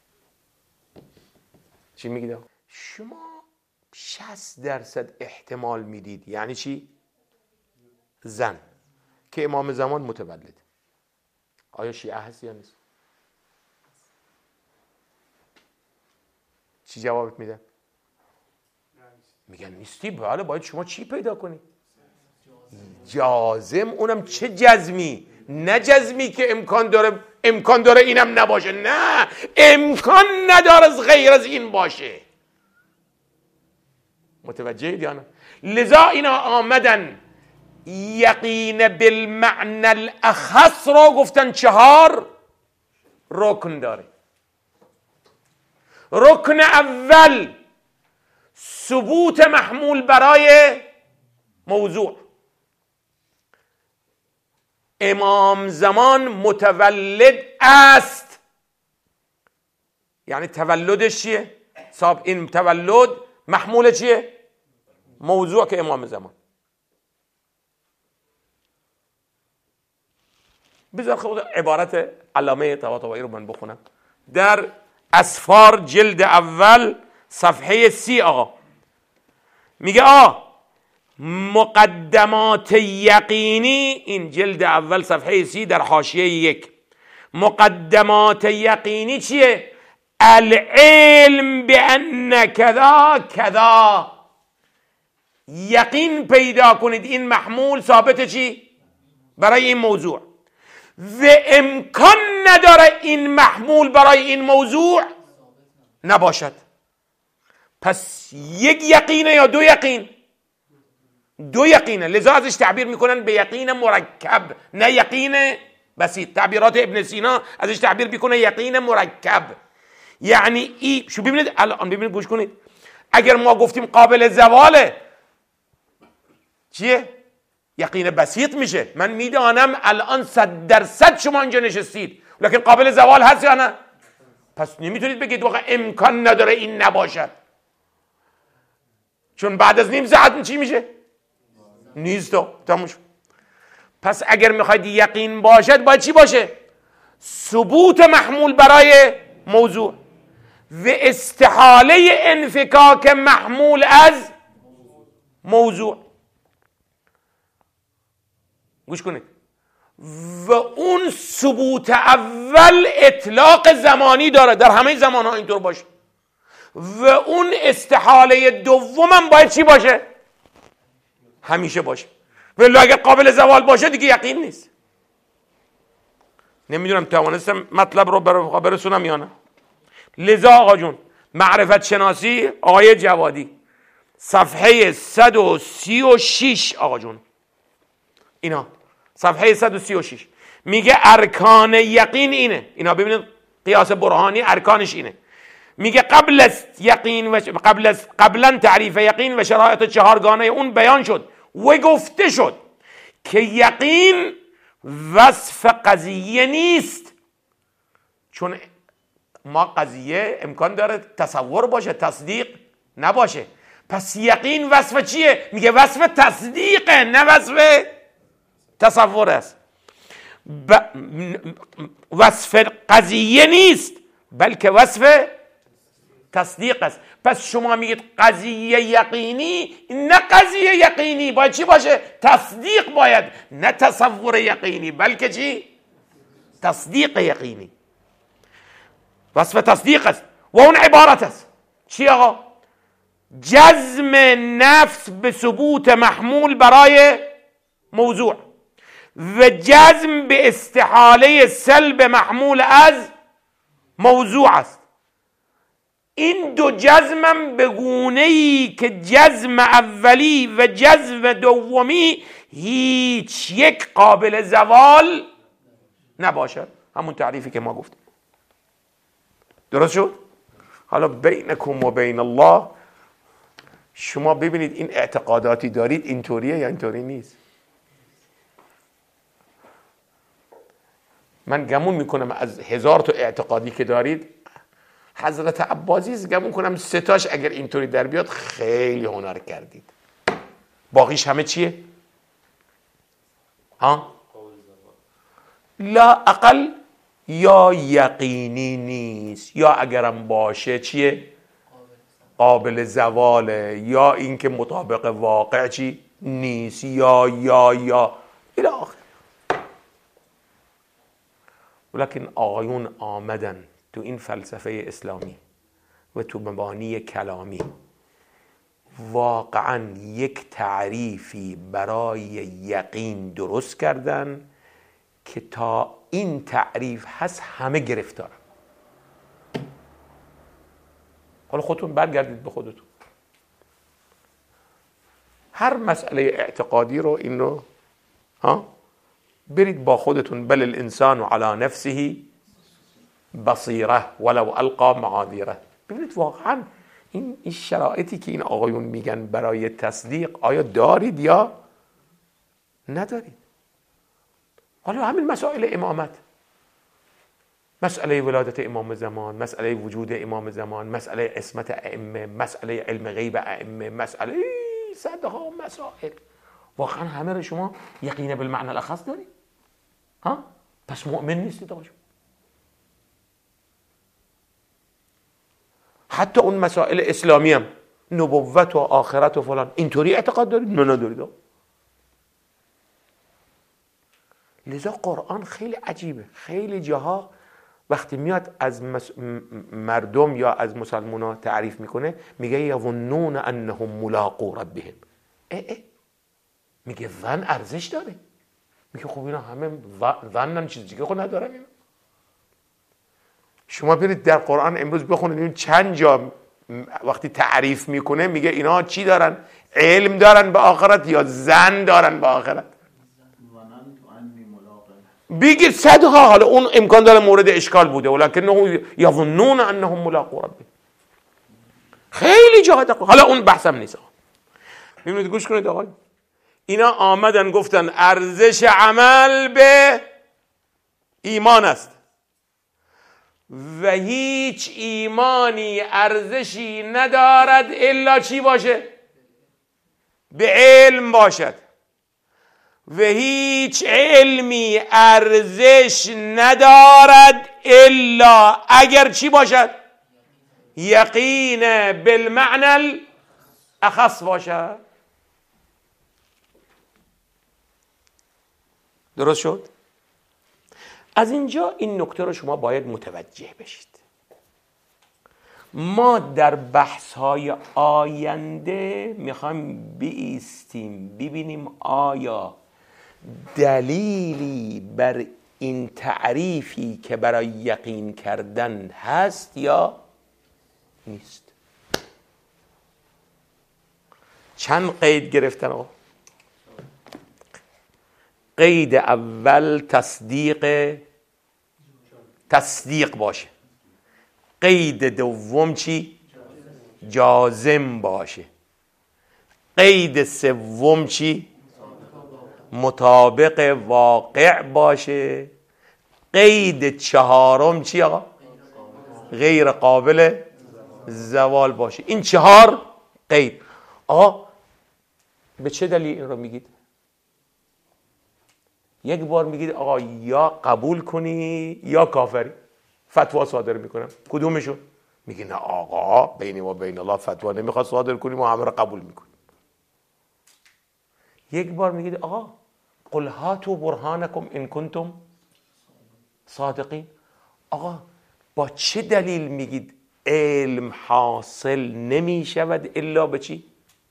چی میگید؟ شما 60% احتمال میدید. یعنی چی؟ زن که امام زمان متولد. آیا شیعه هست یا نیست؟ چی جوابت میدن؟ میگن نیستی. بله باید شما چی پیدا کنی؟ جازم. اونم چه جزمی؟ نه جزمی که امکان داره اینم نباشه، نه، امکان نداره غیر از این باشه. متوجهید یا نه؟ لذا اینا آمدن یقین بالمعنى الاخص را گفتن 4 رکن داره. رکن اول ثبوت محمول برای موضوع. امام زمان متولد است. یعنی تولدش چیه؟ صاحب این تولد محمول چیه؟ موضوع که امام زمان. بذار خود عبارت علامه طباطبایی رو من بخونم در اسفار جلد اول صفحه 30. آقا میگه مقدمات یقینی، این جلد اول صفحه 30 در حاشیه 1. مقدمات یقینی چیه؟ العلم بان کذا کذا. یقین پیدا کنید این محمول ثابت چی؟ برای این موضوع. و امکان نداره این محمول برای این موضوع نباشد. پس یک یقینه یا 2 یقین؟ 2 یقینه. لذا ازش تعبیر میکنن به یقین مرکب، نه یقین بسیط. تعبیرات ابن سینا ازش تعبیر میکنه یقین مرکب. یعنی شو ببینید الان، ببینید گوش کنید. اگر ما گفتیم قابل زواله چیه؟ یقین بسیط میشه. من میدانم الان 100% شما اینجا نشستید، لکن قابل زوال هست یا نه؟ پس نمیتونید بگید واقعا امکان نداره این نباشد، چون بعد از نیم ساعت چی میشه؟ نیست. تموم شد. پس اگر میخواید یقین باشد باید چی باشه؟ ثبوت محمول برای موضوع و استحاله انفکاک محمول از موضوع. گوش کنید. و اون ثبوت اول اطلاق زمانی داره، در همه زمان ها اینطور باشه. و اون استحاله دومم باید چی باشه؟ همیشه باشه. ولی اگر قابل زوال باشه دیگه یقین نیست. نمیدونم توانستم مطلب رو برسونم یا نه. لذا آقا جون معرفت شناسی آقای جوادی صفحه 136 آقا جون، اینا صفحه 136 میگه ارکان یقین اینه. اینا ببینید قیاس برهانی ارکانش اینه. میگه قبل از یقین و قبلا تعریف یقین و شرایط 4 گانه اون بیان شد و گفته شد که یقین وصف قضیه نیست، چون ما قضیه امکان داره تصور باشه، تصدیق نباشه. پس یقین وصف چیه؟ میگه وصف تصدیقه، نه وصف تصور است. وصف قضیه نیست بلکه وصف تصدیق است. پس شما میگید قضیه یقینی، نه قضیه یقینی باید چی باشه؟ تصدیق باید، نه تصور یقینی بلکه چی؟ تصدیق یقینی. وصف تصدیق است و اون عبارت است چی آقا؟ جزم نفس به ثبوت محمول برای موضوع و جزم به استحاله سلب محمول از موضوع است. این 2 جزمم به گونه‌ای که جزم اولی و جزم دومی هیچ یک قابل زوال نباشد. همون تعریفی که ما گفتیم. درست شد؟ حالا بینکم و بین الله شما ببینید این اعتقاداتی دارید اینطوریه یا اینطوری نیست. من گمون میکنم از 1000 تا اعتقادی که دارید حضرت عباسیز گمون کنم 3 تاش اگر اینطوری در بیاد خیلی هنر کردید. باقیش همه چیه؟ ها؟ لا اقل یا یقینی نیست، یا اگرم باشه چیه؟ قابل زواله، یا اینکه مطابق واقع چی؟ نیست، یا الی آخر. ولیکن آقایون آمدن تو این فلسفه اسلامی و تو مبانی کلامی واقعا یک تعریفی برای یقین درست کردن که تا این تعریف هست همه گرفتار. حالا خودتون برگردید به خودتون، هر مسئله اعتقادی رو این رو برید با خودتون، بل الانسان علی نفسه بصیره ولو القا معاذیره. ببینید واقعا این شرایطی که این آقایون میگن برای تصدیق آیا دارید یا ندارید؟ حالا همین مسائل امامت، مسئله ولادت امام زمان، مسئله وجود امام زمان، مسئله عصمت ائمه، مسئله علم غیب ائمه، مسئله صدها مسائل، واقعا همه رو شما یقین بالمعنی الاخص دارید؟ ها؟ پس مؤمن نیستید آقا شما. حتی اون مسائل اسلامی هم، نبوت و آخرت و فلان، اینطوری اعتقاد دارید؟ نه ندارید. لذا قرآن خیلی عجیبه، خیلی جاها وقتی میاد از مردم یا از مسلمان تعریف میکنه میگه یظنون انهم ملاقو ربهم. میگه ظن ارزش داره. میگه خب اینا همه ظنن، چیز دیگه خود ندارن اینا. شما برید در قرآن امروز بخونید این چند جا وقتی تعریف میکنه میگه اینا چی دارن؟ علم دارن به آخرت یا ظن دارن به آخرت؟ بگید صدها. حالا اون امکان داره مورد اشکال بوده، ولکنه یظنون انهم ملاقو ربهم. خیلی جاها حالا اون بحثم نیست. ببینید گوش کنید آقای، اینا آمدن گفتن ارزش عمل به ایمان است و هیچ ایمانی ارزشی ندارد الا چی باشه؟ به علم باشد. و هیچ علمی ارزش ندارد الا اگر چی باشد؟ یقین بالمعنی الاخص باشد. درست شد؟ از اینجا این نکته رو شما باید متوجه بشید. ما در بحث‌های آینده میخوایم بایستیم ببینیم آیا دلیلی بر این تعریفی که برای یقین کردن هست یا نیست. چند قید گرفتن آقا؟ قید اول تصدیق باشه. قید دوم چی؟ جازم باشه. قید سوم چی؟ مطابق واقع باشه. قید چهارم چی آقا؟ غیر قابل زوال باشه. این 4 قید. آقا به چه دلیل این رو میگید؟ یک بار میگید آقا یا قبول کنی یا کافری، فتوا صادر میکنم، کدومشون؟ میگی نه آقا بین و بین الله فتوا نمیخواد صادر کنیم و همه رو قبول میکنیم. یک بار میگید آقا قل هاتوا برهانکم ان کنتم صادقین. آقا با چه دلیل میگید علم حاصل نمیشود الا به چی؟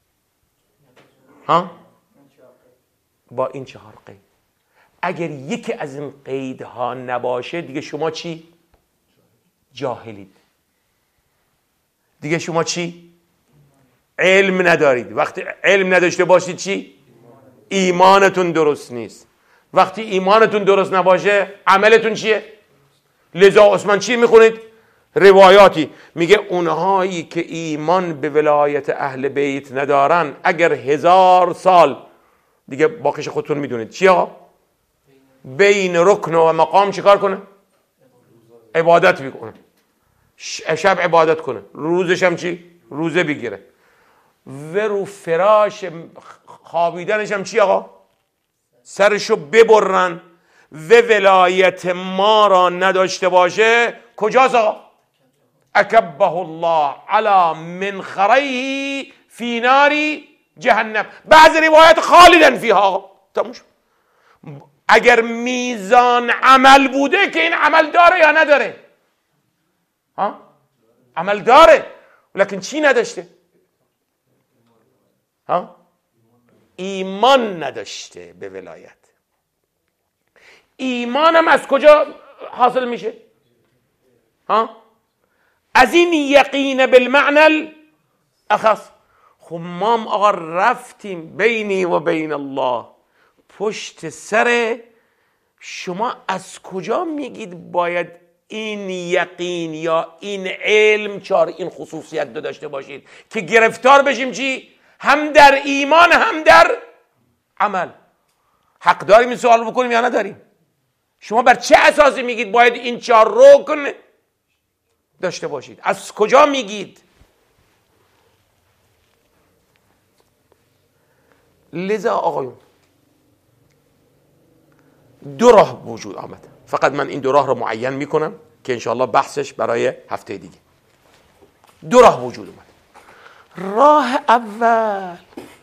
ها؟ با این 4 قید. اگر یکی از این قیدها نباشه دیگه شما چی؟ جاهلید. دیگه شما چی؟ علم ندارید. وقتی علم نداشته باشید چی؟ ایمانتون درست نیست. وقتی ایمانتون درست نباشه عملتون چیه؟ لذا عثمان چی میخونید؟ روایاتی میگه اونهایی که ایمان به ولایت اهل بیت ندارن اگر 1000 سال دیگه باقیش خودتون میدونید چی آقا؟ بین رکن و مقام چیکار کنه؟ عبادت میکنه. شب عبادت کنه، روزش هم چی؟ روزه بگیره و رو فراش خوابیدنش هم چی آقا؟ سرشو ببرن و ولایت ما را نداشته باشه. کجاست آقا؟ اکبه الله علی منخره فی نار جهنم. بعض روایت خالدن فیها آقا. تموش. اگر میزان عمل بوده که این عمل داره یا نداره؟ ها؟ عمل داره لکن چی نداشته؟ ها؟ ایمان نداشته به ولایت. ایمانم از کجا حاصل میشه؟ ها؟ از این یقین بالمعنى الاخص. خب ما آقا رفتیم بینی و بین الله پشت سر شما. از کجا میگید باید این یقین یا این علم این خصوصیت داشته باشید که گرفتار بشیم چی؟ هم در ایمان هم در عمل. حق داریم این سوال بکنیم یا نداریم؟ شما بر چه اساسی میگید باید این 4 رکن داشته باشید؟ از کجا میگید؟ لذا آقایون 2 راه وجود آمد. فقط من این 2 راه رو معین میکنم که انشاءالله بحثش برای هفته دیگه. 2 راه وجود اومد. راه اول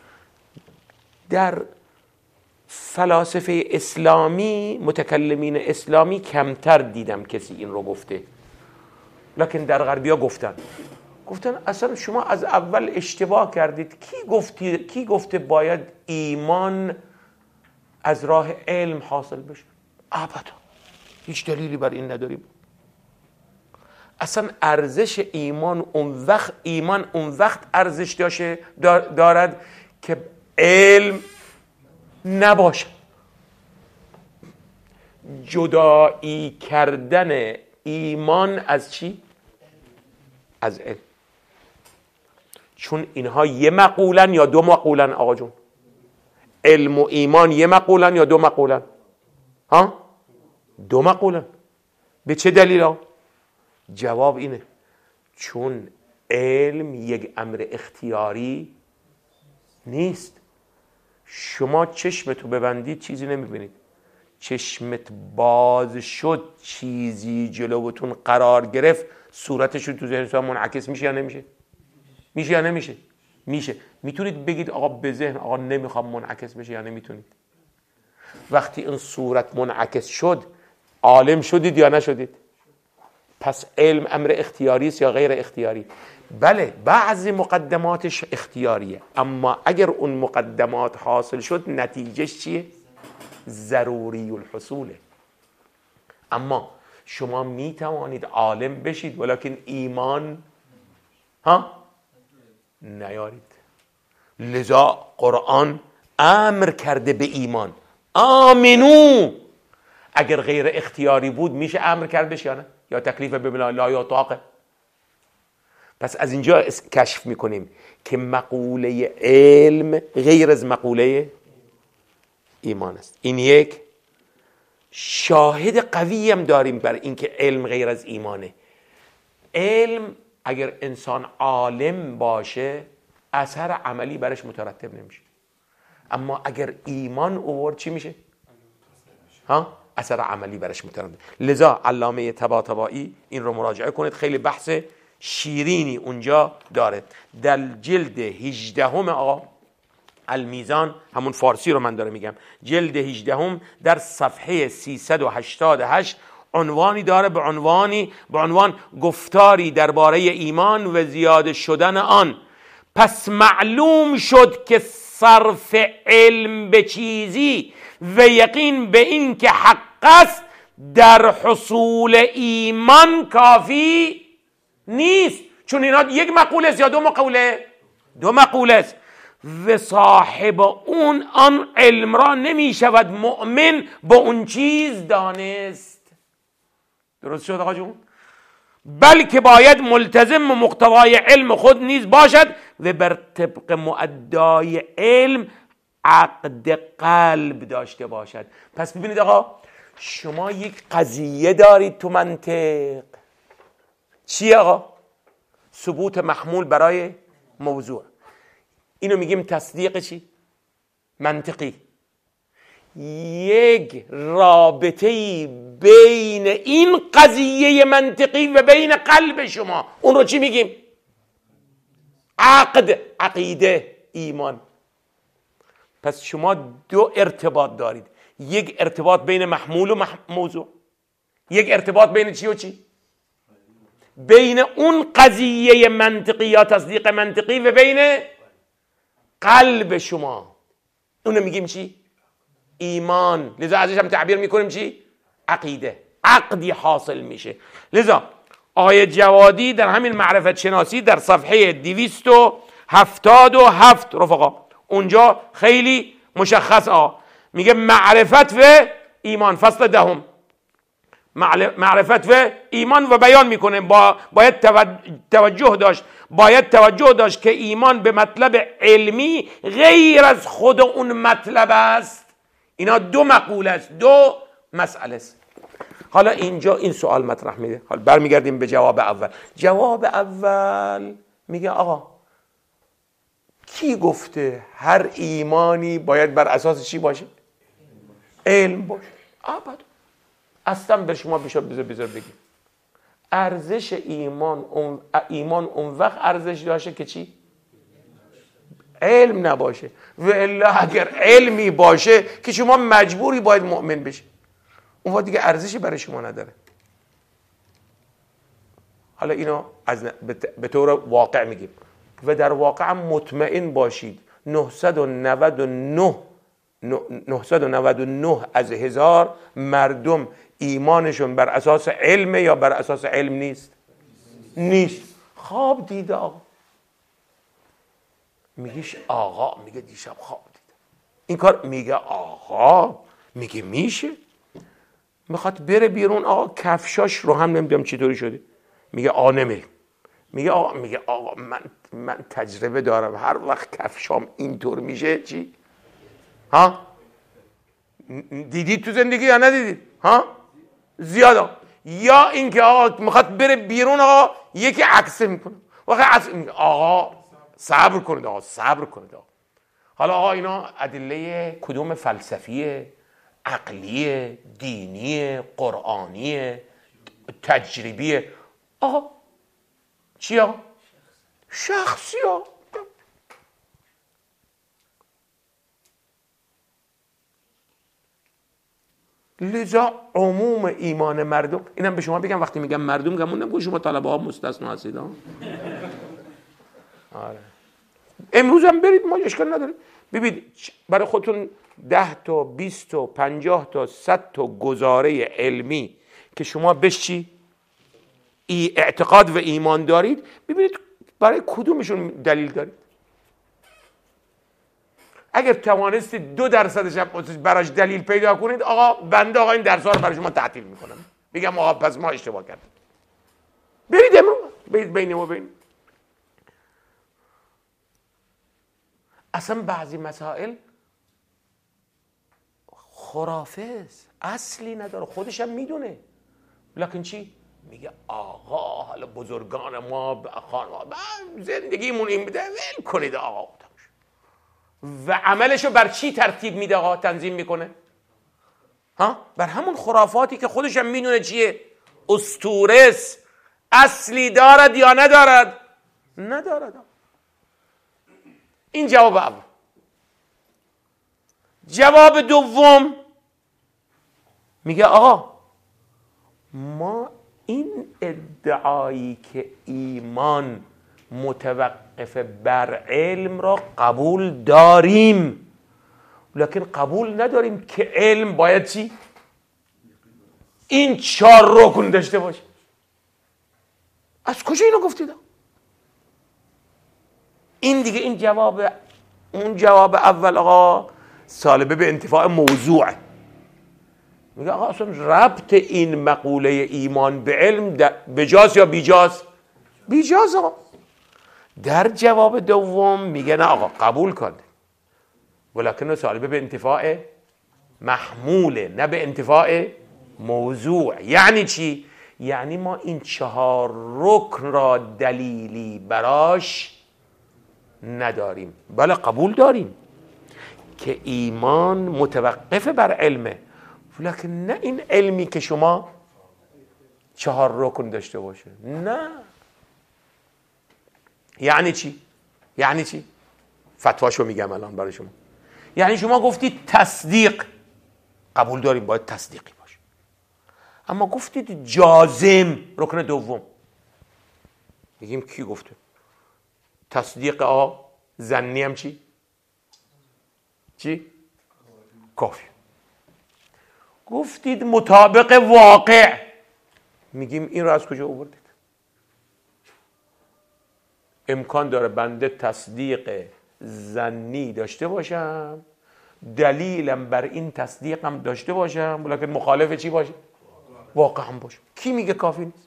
در فلاسفه اسلامی، متکلمین اسلامی کمتر دیدم کسی این رو گفته، لکن در غربیا گفتن اصلا شما از اول اشتباه کردید. کی گفته باید ایمان از راه علم حاصل بشه؟ ابدا، هیچ دلیلی بر این نداریم. اصلا ارزش ایمان اون وقت ارزش دارد که علم نباشه. جدایی کردن ایمان از چی؟ از علم. چون اینها یه مقولن یا 2 مقولن آقا جون؟ علم و ایمان یه مقولن یا 2 مقولن؟ ها؟ 2 مقولن. به چه دلیل ها؟ جواب اینه چون علم یک امر اختیاری نیست. شما چشمتو ببندید چیزی نمیبینید، چشمت باز شد چیزی جلوتون قرار گرفت، صورتشون تو ذهنتون منعکس میشه یا نمیشه؟ میشه یا نمیشه؟ میشه. میتونید بگید آقا به ذهن آقا نمیخوام منعکس بشه یا نمیتونید؟ وقتی این صورت منعکس شد عالم شدید یا نشدید؟ پس علم امر اختیاری است یا غیر اختیاری؟ بله، بعضی مقدماتش اختیاریه، اما اگر اون مقدمات حاصل شد نتیجهش چیه؟ ضروری الحصوله. اما شما می توانید عالم بشید ولکن ایمان نیارید. لذا قرآن امر کرده به ایمان، آمنو. اگر غیر اختیاری بود میشه امر کرد بشه یا نه؟ یا تکلیف به لا یا طاقه. پس از اینجا کشف میکنیم که مقوله علم غیر از مقوله ایمان است. این یک شاهد قوی هم داریم بر اینکه علم غیر از ایمانه. علم اگر انسان عالم باشه اثر عملی برش مترتب نمیشه، اما اگر ایمان اوورد چی میشه؟ اثر عملی برش مترتب. لذا علامه طباطبایی این رو مراجعه کنید، خیلی بحث شیرینی اونجا داره. در جلد 18 آقا المیزان، همون فارسی رو من داره میگم، جلد 18 در صفحه 388 عنوانی داره به عنوان گفتاری درباره ایمان و زیاده شدن آن. پس معلوم شد که صرف علم به چیزی و یقین به این که حق است در حصول ایمان کافی نیست. چون اینا یک مقوله است یا 2 مقوله؟ 2 مقوله است. و صاحب آن علم را نمی شود مؤمن با اون چیز دانست. درست شد آقا جون؟ بلکه باید ملتزم و مقتضای علم خود نیز باشد و بر طبق مؤدای علم عقد قلب داشته باشد. پس ببینید آقا، شما یک قضیه دارید تو منطق، چیه آقا؟ ثبوت محمول برای موضوع. اینو میگیم تصدیق چی؟ منطقی. یک رابطه‌ای بین این قضیه منطقی و بین قلب شما، اون رو چی میگیم؟ عقد، عقیده، ایمان. پس شما دو ارتباط دارید، یک ارتباط بین محمول و موضوع، یک ارتباط بین چی و چی؟ بین اون قضیه منطقی یا تصدیق منطقی و بین قلب شما، اونو میگیم چی؟ ایمان. لذا ازش هم تعبیر میکنیم چی؟ عقیده. عقدی حاصل میشه. لذا آقای جوادی در همین معرفت شناسی در صفحه 277 رفقا، اونجا خیلی مشخص میگه معرفت و ایمان، فصل دهم، معرفت و ایمان، و بیان میکنه باید توجه داشت که ایمان به مطلب علمی غیر از خود اون مطلب است. اینا دو مقوله است، دو مسئله است. حالا اینجا این سوال مطرح میده. حالا برمیگردیم به جواب اول. جواب اول میگه آقا کی گفته هر ایمانی باید بر اساس چی باشه؟ علم باشه. ابدا. اصلا به شما بذار بگیم ارزش ایمان اون وقت ارزش داشته که چی؟ علم نباشه. و الا اگر علمی باشه که شما مجبوری باید مؤمن بشی، اون وقت دیگه ارزشی برای شما نداره. حالا اینو به طور واقع میگیم و در واقع مطمئن باشید 999 از 1000 مردم ایمانشون بر اساس علم یا بر اساس علم نیست. خواب دیده آقا، میگیش آقا، میگه دیشب خواب دیده این کار، میگه آقا، میگه میشه، میخواد بره بیرون آقا کفشاش رو هم نمیدونم چطوری شده، میگه آقا نمیره، میگه آقا من تجربه دارم، هر وقت کفشام اینطور میشه چی؟ ها؟ دیدید تو زندگی یا ندیدید؟ ها؟ زیاده. یا اینکه آقا میخواد بره بیرون آقا یکی عکس میکنه، آقا صبر کنید آقا. حالا آقا اینا ادله کدوم؟ فلسفیه، عقلیه، دینیه، قرآنیه، تجربیه؟ آقا چیا؟ شخصی ها. لذا عموم ایمان مردم، اینم به شما بگم وقتی میگم مردم گموندم که شما طلبه ها مستثنا هستید ها. آره. امروز هم برید، ما اشکال نداره. ببینید برای خودتون 10 تا 20 تا 50 تا 100 تا گزاره علمی که شما بهش چی؟ اعتقاد و ایمان دارید، ببینید برای کدومشون دلیل دارید. اگر توانستید 2% براش دلیل پیدا کنید، آقا بنده آقا این درس‌ها رو برای شما تعطیل میکنم، میگم آقا پس ما اشتباه کردیم. برید امروز، برید بین ما بین. اصلا بعضی مسائل خرافه است، اصلی نداره، خودش هم میدونه، لکن چی؟ میگه آقا حالا بزرگان ما خانواده زندگیمون این بده، ول کنید آقا. و عملشو بر چی ترتیب میده آقا؟ تنظیم میکنه ها؟ بر همون خرافاتی که خودش هم میدونه چیه، اسطوره است. اصلی دارد یا ندارد؟ ندارد. این جواب اول. جواب دوم میگه آقا ما این ادعایی که ایمان متوقف بر علم را قبول داریم، لکن قبول نداریم که علم باید چی؟ این 4 رکن داشته باشه. از کجا اینو گفتید؟ این دیگه این جواب، اون جواب اول آقا سالبه به انتفاع موضوع. میگه آقا اصلا ربط این مقوله ایمان به علم بجاز یا بیجاز؟ بیجاز. آقا در جواب دوم میگه نه آقا قبول کن، ولکن سالبه به انتفاع محموله نه به انتفاع موضوع. یعنی چی؟ یعنی ما این 4 رکن را دلیلی براش نداریم. بله قبول داریم که ایمان متوقف بر علمه، لکن نه این علمی که شما 4 رکن داشته باشه. نه. یعنی چی؟ یعنی چی؟ فتواشو میگم الان برای شما. یعنی شما گفتید تصدیق، قبول داریم باید تصدیقی باشه، اما گفتید جازم رکن دوم. میگیم کی گفته؟ تصدیق ظنی هم چی؟ کافی. گفتید مطابق واقع، میگیم این رو از کجا آوردید؟ امکان داره بنده تصدیق ظنی داشته باشم، دلیلم بر این تصدیقم داشته باشم، ولیکن مخالف چی باشه؟ واقع هم باشه. کی میگه کافی نیست؟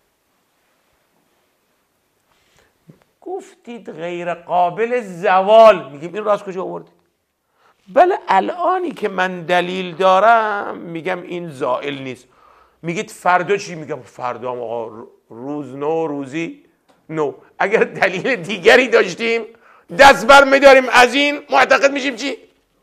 گفتید غیر قابل زوال، میگیم این رو از کجا آوردید؟ بله الانی که من دلیل دارم میگم این زائل نیست. میگید فردا چی؟ میگم فردا هم آقا روز نو روزی نو. اگر دلیل دیگری داشتیم دست بر میداریم از این، معتقد میشیم چی؟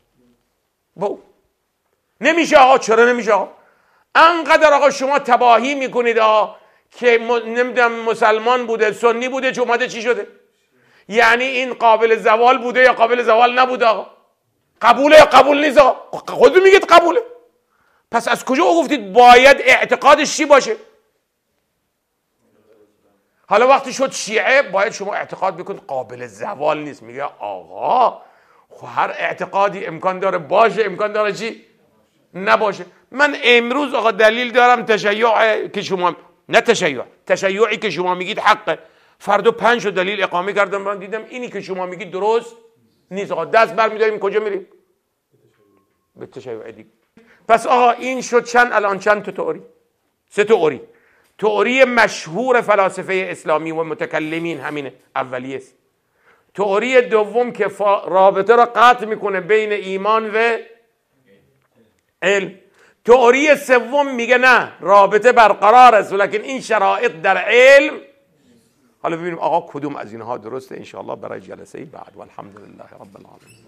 نمیشه آقا. چرا نمیشه آقا؟ انقدر آقا شما تباهی میکنید که نمیدونم مسلمان بوده سنی بوده چه اومده چی شده؟ یعنی این قابل زوال بوده یا قابل زوال نبوده آقا؟ قبوله یا قبول نیست آقا؟ خودتون میگید قبوله. پس از کجا گفتید باید اعتقادش چی باشه؟ حالا وقتی شد شیعه باید شما اعتقاد بکنید قابل زوال نیست. میگه آقا خب هر اعتقادی امکان داره باشه، امکان داره چی؟ نباشه. من امروز آقا دلیل دارم تشیع که شما نه تشیعی که شما میگید حقه، فردا 5 دلیل اقامه کردم من دیدم اینی که شما میگید درست نیست، آقا دست برمی‌داریم کجا میریم؟ به تشیع دیگه. پس آقا این شد الان چند تا تئوری؟ 3 تئوری. تئوری مشهور فلاسفه اسلامی و متکلمین همینه، اولیه است. تئوری دوم که رابطه را قطع میکنه بین ایمان و علم. تئوری سوم میگه نه رابطه برقرار است ولیکن این شرایط در علم. حالا ببینیم آقا کدوم از اینها درسته ان شاء الله برای جلسه بعد. والحمد لله رب العالمین.